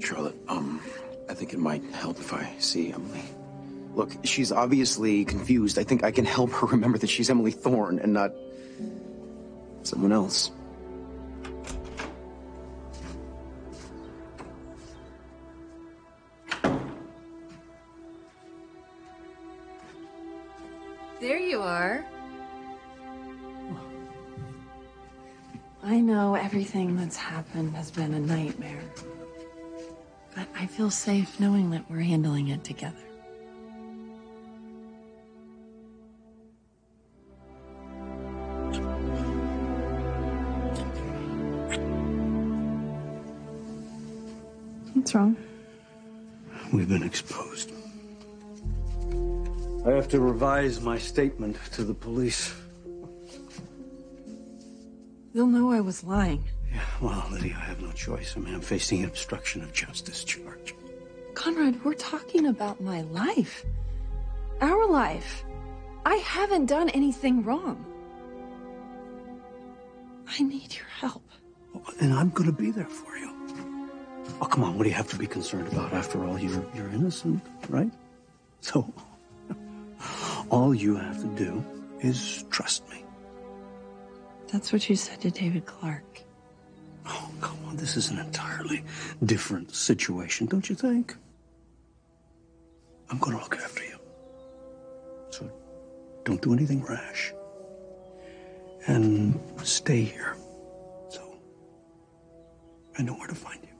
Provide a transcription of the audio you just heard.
Charlotte, I think it might help if I see Emily. Look, she's obviously confused. I think I can help her remember that she's Emily Thorne and not someone else. There you are. I know everything that's happened has been a nightmare, but I feel safe knowing that we're handling it together. What's wrong? We've been exposed. I have to revise my statement to the police. They'll know I was lying. Yeah, well, Lydia, I have no choice. I mean, I'm facing an obstruction of justice charge. Conrad, we're talking about my life. Our life. I haven't done anything wrong. I need your help. Well, and I'm going to be there for you. Oh, come on, what do you have to be concerned about? After all, you're innocent, right? So, all you have to do is trust me. That's what you said to David Clark. Oh, come on, this is an entirely different situation, don't you think? I'm going to look after you. So, don't do anything rash. And stay here. So, I know where to find you.